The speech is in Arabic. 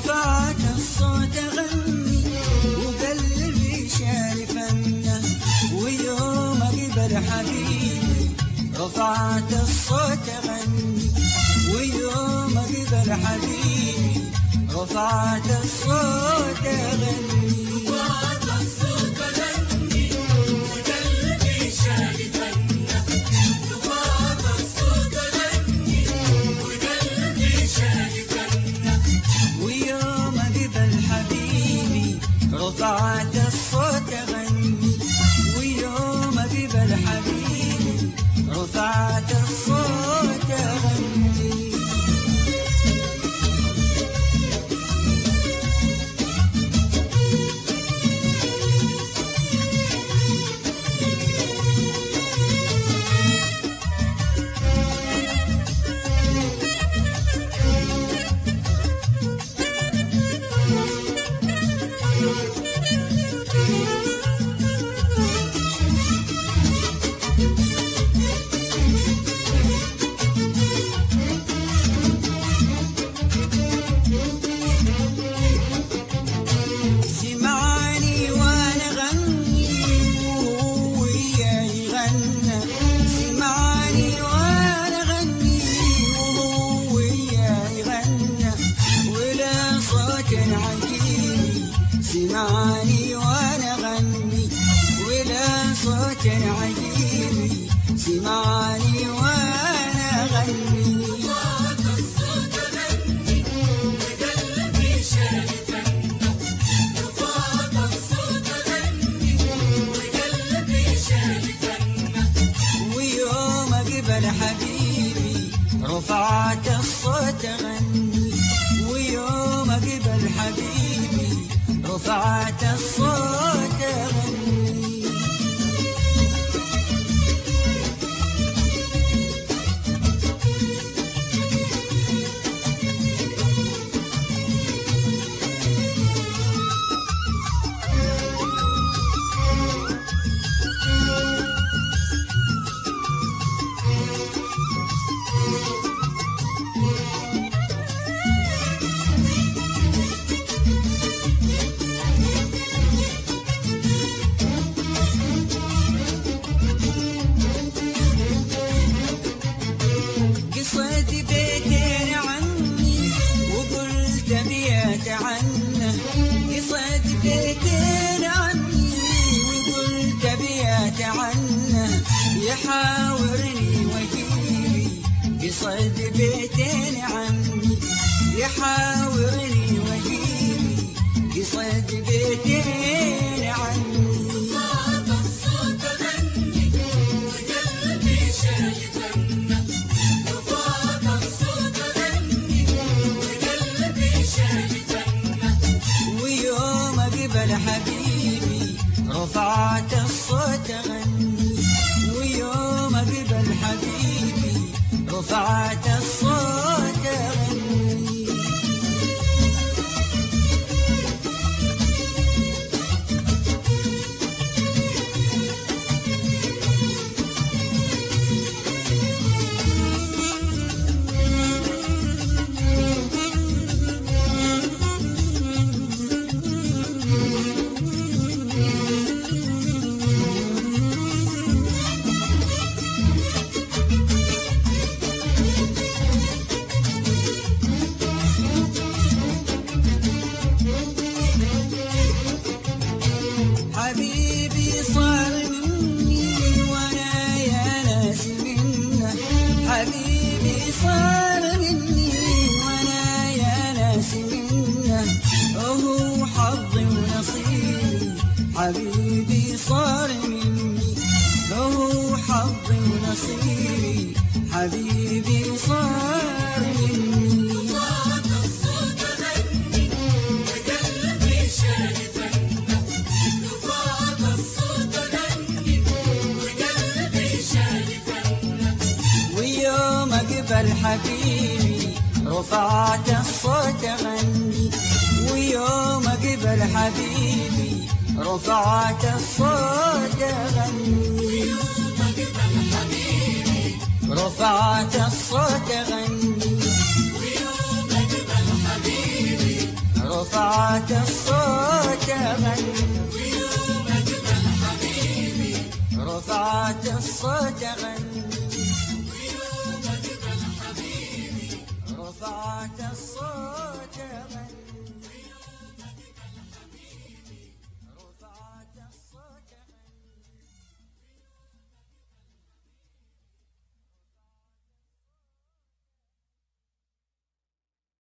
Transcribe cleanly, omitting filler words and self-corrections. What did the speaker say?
رفعت الصوت أغني وقلبي شاري فنه، ويوم أقبل حبيبي رفعت الصوت أغني، ويوم أقبل حبيبي رفعت الصوت أغني. رفعت الصوت أغني ويوم أقبل حبيبي رفعت الصوت أغني. سمعني وانا غني ولا صوت عجيبي، سمعني وانا غني. رفعت الصوت أغني وقلبي شاري فنه، رفعت الصوت أغني وقلبي شاري فنه، ويوم أقبل حبيبي رفعت الصوت أغني، ويوم أقبل حبيبي رفعت الصوت أغني. قصة بيتين عني وقلت أبيات عنه، قصة بيتين عني وقلت أبيات عنه، يحاورني وجيبي قصة بيتين عني، يحاورني وجيبي قصة بيتين عني. رفعت الصوت أغني وقلبي شاري فنه، رفعت الصوت أغني وقلبي شاري فنه، ويوم أقبل حبيبي رفعت الصوت أغني، ويوم أقبل حبيبي رفعت الصوت أغني. حبيبي صار مني وانا يا ناس منه، حبيبي صار مني وانا يا ناس منه، هو حظي ونصيبي حبيبي صار مني، هو حظي ونصيبي حبيبي صار مني. رفعت الصوت أغني وقلبي شاري فنه، رفعت الصوت أغني وقلبي شاري فنه، ويوم أقبل حبيبي رفعت الصوت أغني، ويوم أقبل حبيبي رفعت الصوت أغني. رفعت الصوت أغني، ويوم أقبل حبيبي رفعت الصوت أغني ويوم أجمل حبيبي رفعت الصوت أغني ويوم أجمل حبيبي رفعت الصوت